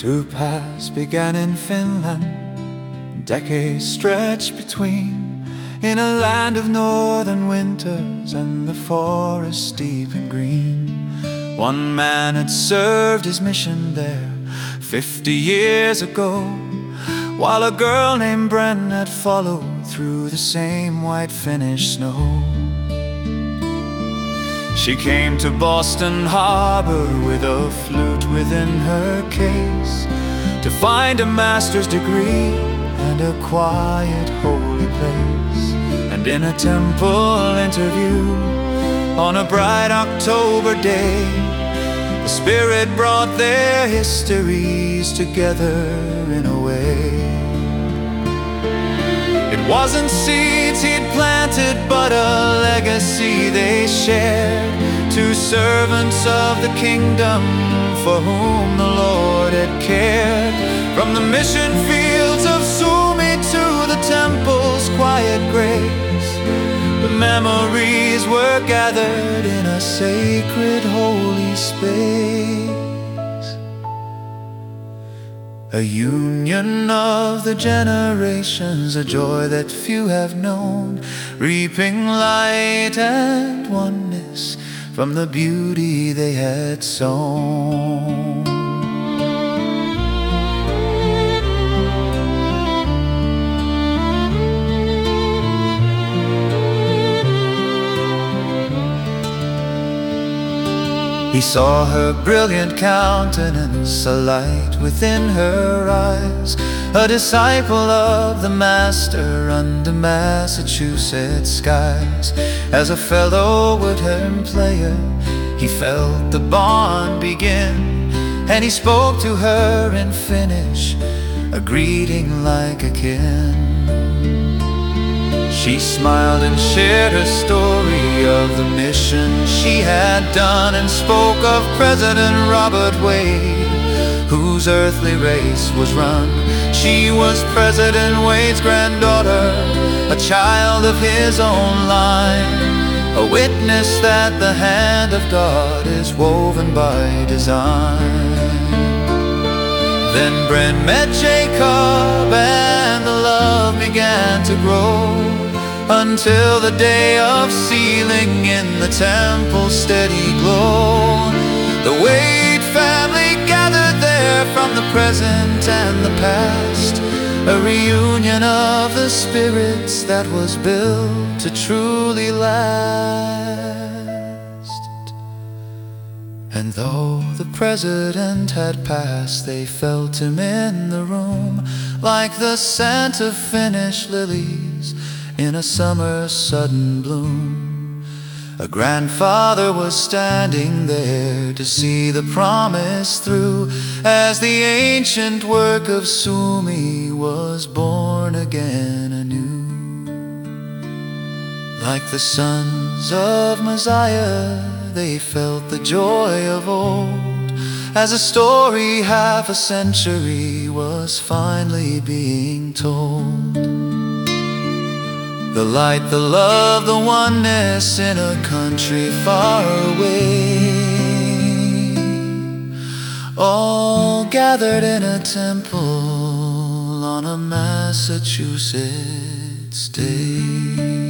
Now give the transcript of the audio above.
True paths began in Finland, decades stretched between, in a land of northern winters and the forest deep and green. One man had served his mission there 50 years ago, while a girl named Bren had followed through the same white Finnish snow. She came to Boston Harbor with a flute within her case, to find a master's degree and a quiet holy place. And in a temple interview on a bright October day, the Spirit brought their histories together in a way. It wasn't seeds he'd planted, but a legacy they shared, two servants of the kingdom for whom the Lord had cared. From the mission fields of Suomi to the temple's quiet grace, the memories were gathered in a sacred holy space. A union of the generations, a joy that few have known, reaping light and oneness from the beauty they had sown. He saw her brilliant countenance, a light within her eyes, a disciple of the Master under Massachusetts skies. As a fellow woodhorn player, he felt the bond begin, and he spoke to her in Finnish, a greeting like a kin. She smiled and shared her story of the mission she had done, and spoke of President Robert Wade, whose earthly race was run. She was President Wade's granddaughter, a child of his own line, a witness that the hand of God is woven by design. Then Bren met Jacob and the love began to grow, until the day of sealing in the temple's steady glow. The Wade family gathered there from the present and the past, a reunion of the spirits that was built to truly last. And though the president had passed, they felt him in the room, like the scent of Finnish lilies in a summer's sudden bloom. A grandfather was standing there to see the promise through, as the ancient work of Suomi was born again anew. Like the sons of Messiah, they felt the joy of old, as a story half a century was finally being told. The light, the love, the oneness in a country far away, all gathered in a temple on a Massachusetts day.